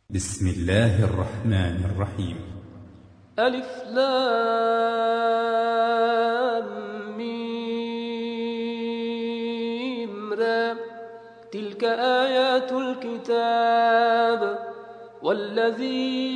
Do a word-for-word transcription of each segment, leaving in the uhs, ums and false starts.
بسم الله الرحمن الرحيم. ألف لام ميم را. تلك آيات الكتاب والذي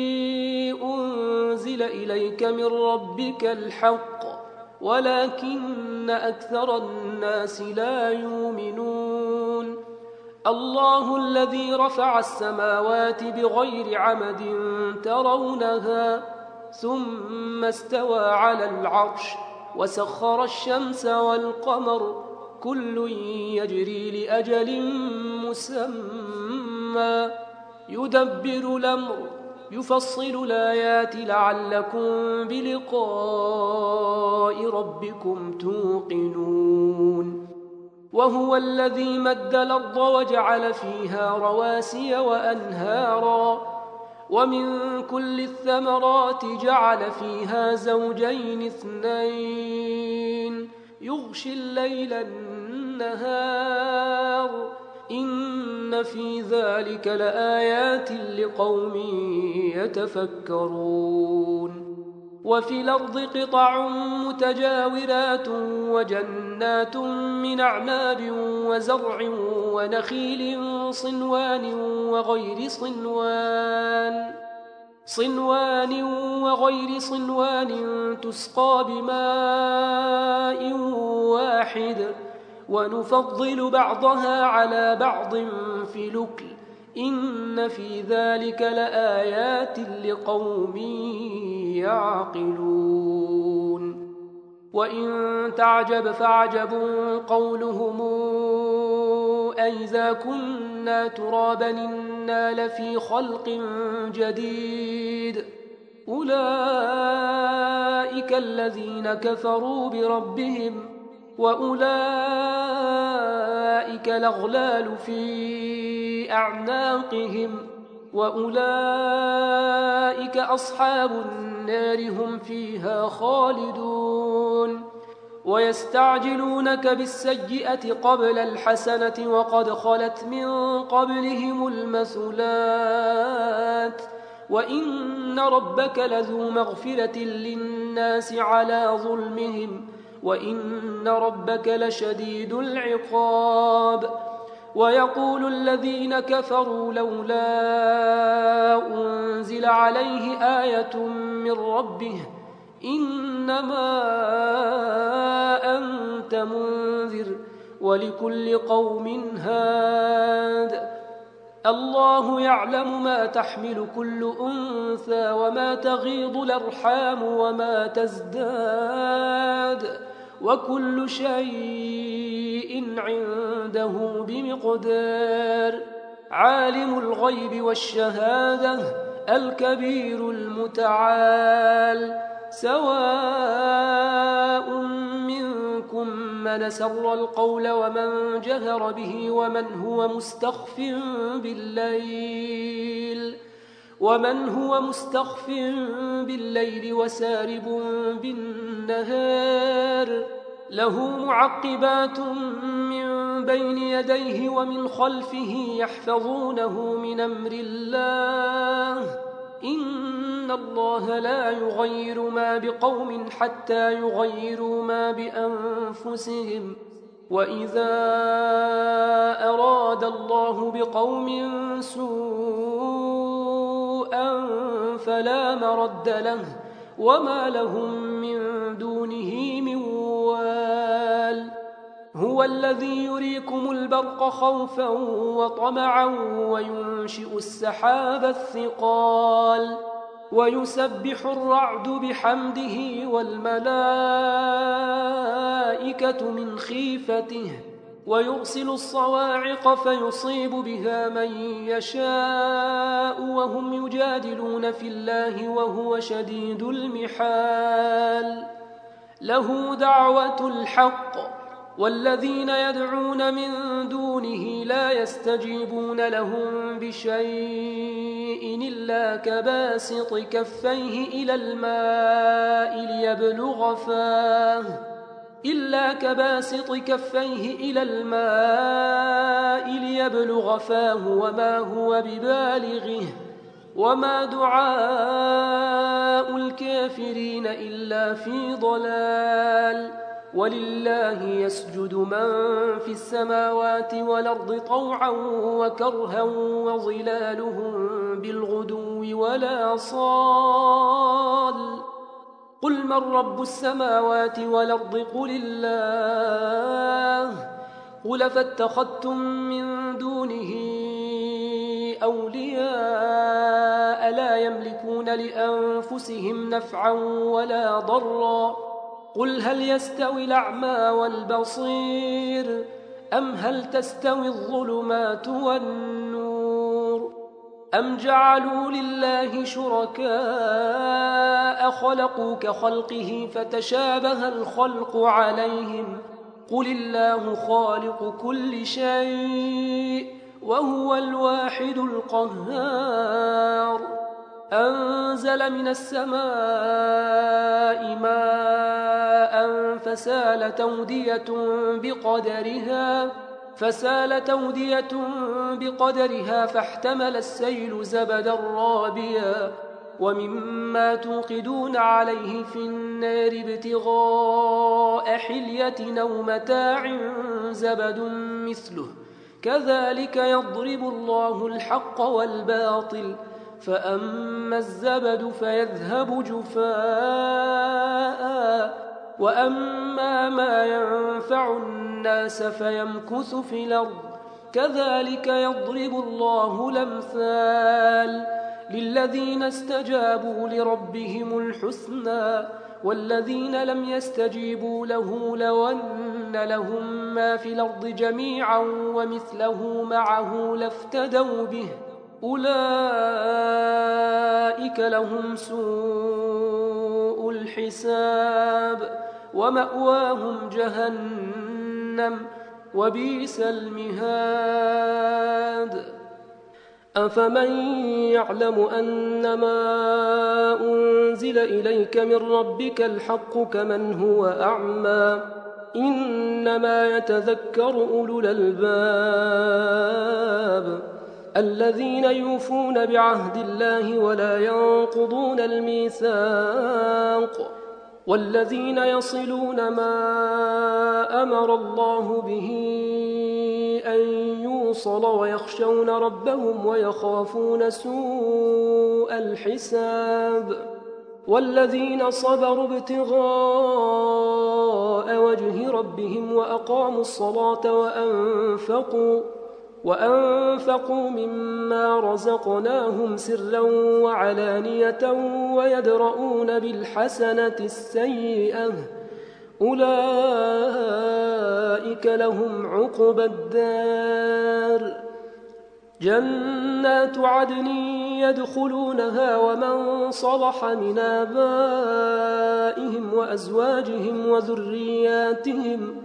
أنزل إليك من ربك الحق ولكن أكثر الناس لا يؤمنون. الله الذي رفع السماوات بغير عمد ترونها ثم استوى على العرش وسخر الشمس والقمر كل يجري لأجل مسمى يدبر الأمر يفصل الآيات لعلكم بلقاء ربكم توقنون. وهو الذي مد الأرض وجعل فيها رواسي وأنهارا ومن كل الثمرات جعل فيها زوجين اثنين يغشي الليل النهار إن في ذلك لآيات لقوم يتفكرون. وفي الأرض قطع متجاورات وجنات من أعناب وزرع ونخيل صنوان وغير صنوان صنوان وغير صنوان تسقى بماء واحد ونفضل بعضها على بعض في الأكل إن في ذلك لآيات لقوم يعقلون. وإن تعجب فعجب قولهم أئذا كنا ترابا إنا لفي خلق جديد أولئك الذين كفروا بربهم وأولئك الأغلال في أعناقهم وأولئك أصحاب النار هم فيها خالدون. ويستعجلونك بالسيئة قبل الحسنة وقد خلت من قبلهم المثلات وإن ربك لذو مغفرة للناس على ظلمهم وإن ربك لشديد العقاب. ويقول الذين كفروا لولا أنزل عليه آية من ربه إنما أنت منذر ولكل قوم هاد. الله يعلم ما تحمل كل أنثى وما تغيض الأرحام وما تزداد وكل شيء عنده بمقدار. عالم الغيب والشهادة الكبير المتعال سواء منكم من سر القول ومن جهر به ومن هو مستخف بالليل ومن هو مستخف بالليل وسارب بالنهار له معقبات من بين يديه ومن خلفه يحفظونه من أمر الله إن الله لا يغير ما بقوم حتى يغيروا ما بأنفسهم وإذا أراد الله بقوم سوءا فلا مرد له وما لهم من دونه من وال. هو الذي يريكم البرق خوفا وطمعا وينشئ السحاب الثقال ويسبح الرعد بحمده والملائكة من خيفته ويرسل الصواعق فيصيب بها من يشاء وهم يجادلون في الله وهو شديد المحال. له دعوة الحق والذين يدعون من دونه لا يستجيبون لهم بشيء إلا كباسط كفيه إلى الماء ليبلغ فاه إلا كباسط كفيه إلى الماء ليبلغ فاه وما هو ببالغه وما دعاء الكافرين إلا في ضلال ولله يسجد من في السماوات والأرض طوعا وكرها وظلالهم بالغدو ولا صال قل من رب السماوات والأرض قل الله قل فاتخذتم من دونه أولياء لا يملكون لأنفسهم نفعا ولا ضرا قل هل يستوي الأعمى والبصير أم هل تستوي الظلمات والنور أم جعلوا لله شركاء خلقوا كخلقه فتشابه الخلق عليهم قل الله خالق كل شيء وهو الواحد القهار أنزل من السماء ماء فسال تودية بقدرها فسال تودية بقدرها فاحتمل السيل زبدا رابيا ومما توقدون عليه في النار ابتغاء حلية أو متاع زبد مثله كذلك يضرب الله الحق والباطل فأما الزبد فيذهب جفاء وأما ما ينفع الناس فيمكث في الأرض كذلك يضرب الله الأمثال للذين استجابوا لربهم الحسنى والذين لم يستجيبوا له لو أن لهم ما في الأرض جميعا ومثله معه لافتدوا به أولئك لهم سوء الحساب ومأواهم جهنم وبئس المهاد أفمن يعلم أنما أنزل إليك من ربك الحق كمن هو أعمى إنما يتذكر أولو الألباب الذين يوفون بعهد الله ولا ينقضون الميثاق والذين يصلون ما أمر الله به أن يوصل ويخشون ربهم ويخافون سوء الحساب والذين صبروا ابتغاء وجه ربهم وأقاموا الصلاة وأنفقوا وأنفقوا مما رزقناهم سرا وعلانية ويدرؤون بالحسنة السيئة أولئك لهم عقبى الدار جنات عدن يدخلونها ومن صلح من آبائهم وأزواجهم وذرياتهم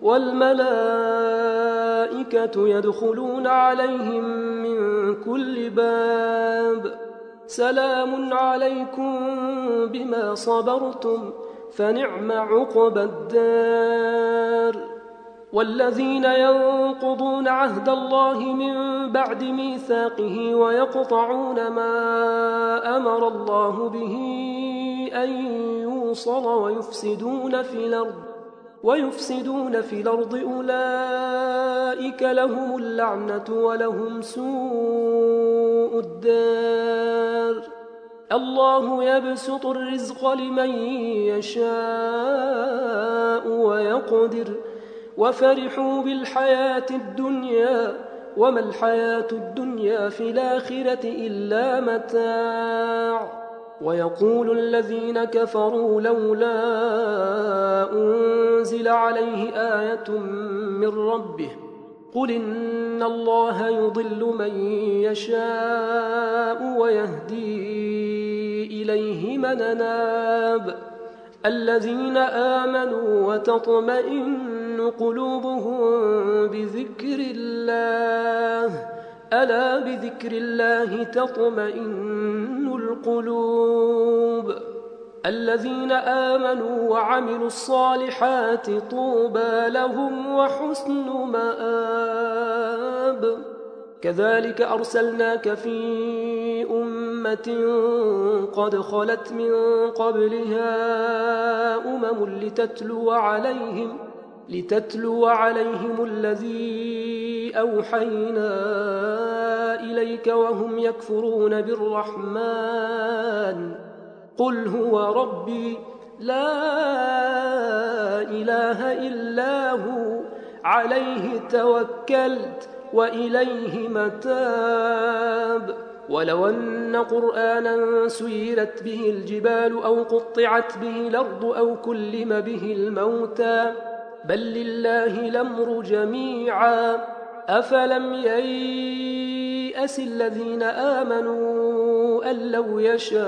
والملائكة يدخلون عليهم من كل باب سلام عليكم بما صبرتم فنعم عقبى الدار والذين ينقضون عهد الله من بعد ميثاقه ويقطعون ما أمر الله به أن يوصل ويفسدون في الأرض ويفسدون في الأرض أولئك لهم اللعنة ولهم سوء الدار الله يبسط الرزق لمن يشاء ويقدر وفرحوا بالحياة الدنيا وما الحياة الدنيا في الآخرة إلا متاع ويقول الذين كفروا لولا أنزل عليه آية من ربه قل إن الله يضل من يشاء ويهدي إليه من أناب الذين آمنوا وتطمئن قلوبهم بذكر الله ألا بذكر الله تطمئن القلوب الذين آمنوا وعملوا الصالحات طوبى لهم وحسن مآب. كذلك أرسلناك في أمة قد خلت من قبلها أمم لتتلو عليهم لتتلو عليهم الذي أوحينا إليك وهم يكفرون بالرحمن قل هو ربي لا إله إلا هو عليه توكلت وإليه متاب. ولو أن قرآنا سيرت به الجبال أو قطعت به الأرض أو كلم به الموتى بل لله الأمر جميعا أفلم ييأس الذين آمنوا أن لو يشاء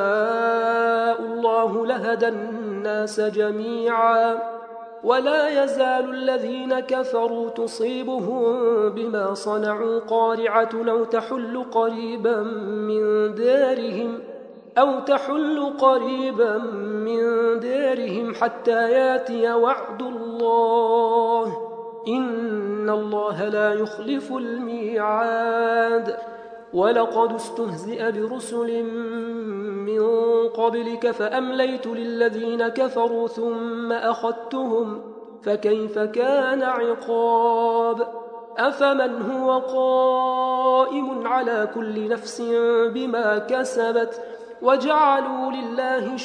الله لهدى الناس جميعا ولا يزال الذين كفروا تصيبهم بما صنعوا قارعة أو تحل قريبا من دارهم أو تحل قريبا من دارهم حتى ياتي وعد الله إن الله لا يخلف الميعاد. ولقد استهزئ برسل من قبلك فأمليت للذين كفروا ثم أخذتهم فكيف كان عقاب. أفمن هو قائم على كل نفس بما كسبت وجعلوا لله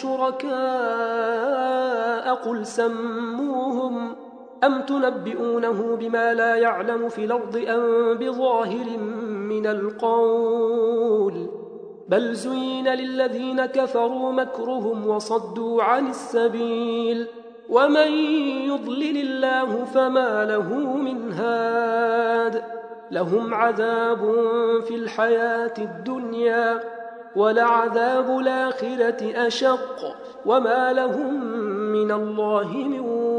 شركاء قل سموهم أم تنبئونه بما لا يعلم في الأرض أم بظاهر من القول بل زين للذين كفروا مكرهم وصدوا عن السبيل ومن يضلل الله فما له من هاد. لهم عذاب في الحياة الدنيا ولعذاب الآخرة أشق وما لهم من الله من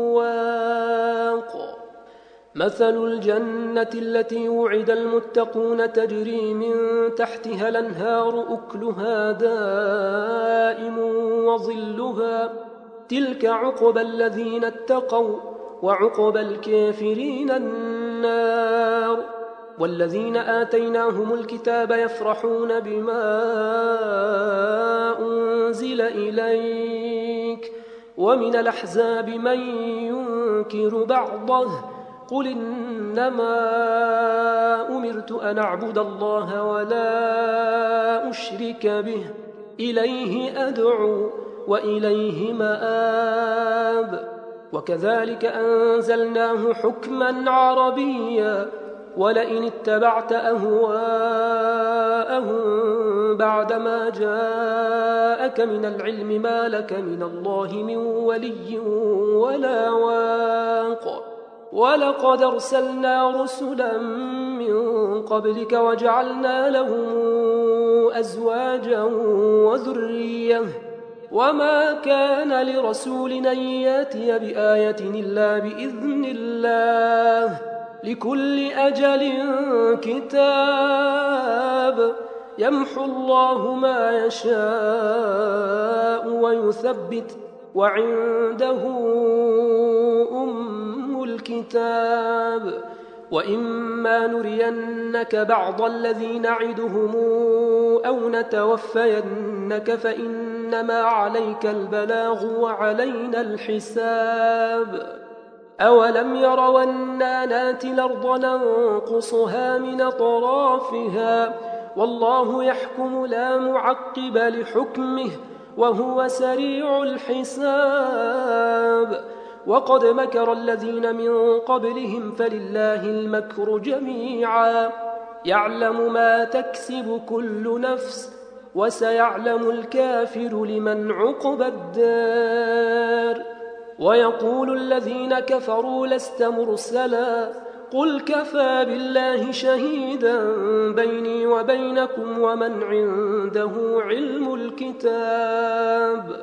واق. مثل الجنة التي وعد المتقون تجري من تحتها الأنهار أكلها دائم وظلها تلك عقبى الذين اتقوا وعقبى الكافرين النار. والذين آتيناهم الكتاب يفرحون بما أنزل إليك ومن الأحزاب من ينكر بعضه قل إنما أمرت أن أعبد الله ولا أشرك به إليه أدعو وإليه مآب. وكذلك أنزلناه حكما عربيا ولئن اتبعت أهواءهم بعدما جاءك من العلم ما لك من الله من ولي ولا واق. ولقد أرسلنا رسلا من قبلك وجعلنا لهم أزواجا وذرية وما كان لرسول أن يأتي بآية إلا بإذن الله لكل أجل كتاب يمحو الله ما يشاء ويثبت وعنده أم الكتاب. وإما نرينك بعض الذي نعدهم أو نتوفينك فإنما عليك البلاغ وعلينا الحساب. أولم يروا أنا ناتي الأرض ننقصها من أطرافها والله يحكم لا معقب لحكمه وهو سريع الحساب. وقد مكر الذين من قبلهم فلله المكر جميعا يعلم ما تكسب كل نفس وسيعلم الكافر لمن عقبى الدار. ويقول الذين كفروا لست مرسلا قل كفى بالله شهيدا بيني وبينكم ومن عنده علم الكتاب.